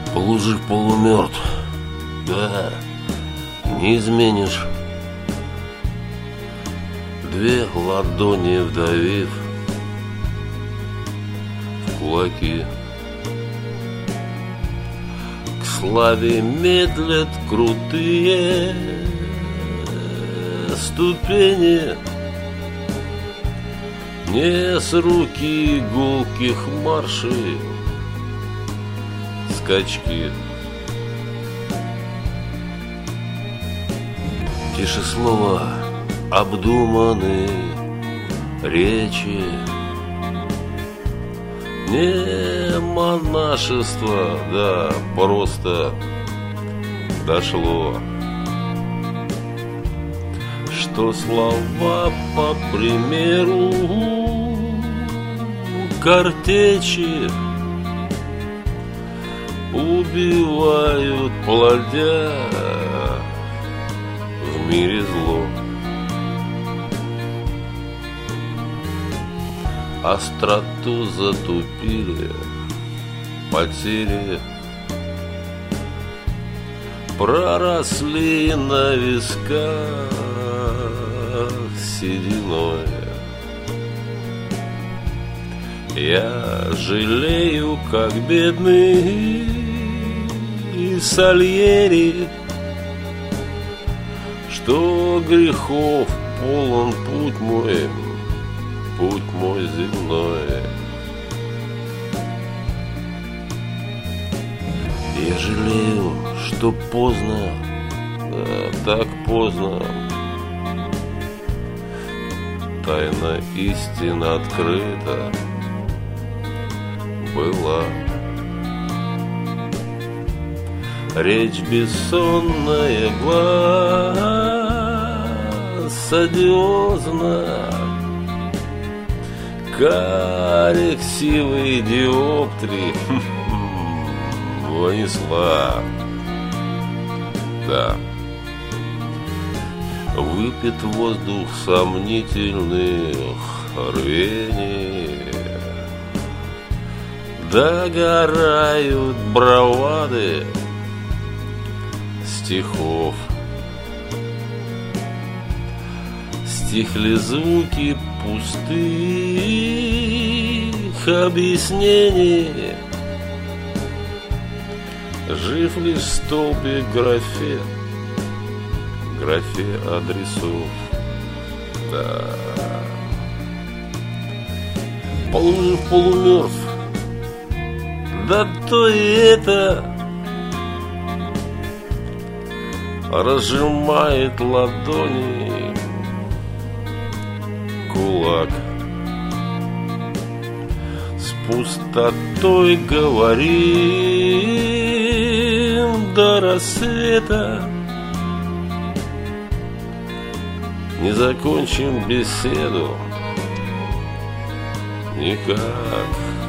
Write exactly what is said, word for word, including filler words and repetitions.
Полужив, полумертв, да, не изменишь. Две ладони вдавив в кулаки, к славе медлят крутые ступени. Не с руки гулких маршей скачки. Тише слова обдуманы речи, не монашество, да, просто дошло, что слова, по примеру картечи, убивают, плодя в мире зло. Остроту затупили потери, проросли на висках сединой. Я жалею, как бедный Сальери, что грехов полон путь мой, путь мой земной. Я жалею, что поздно, да, так поздно, тайна истин открыта была. Речь бессонная, глаз одиозна, карих сивый диоптрий вонесла. Да, выпит воздух сомнительных рвений, догорают бравады стихов. Стихли звуки пустых объяснений, жив лишь столбик графе, графе адресов. Да. Полужив, полумертв, да то и это разжимает ладони кулак. С пустотой говорим до рассвета, не закончим беседу никак.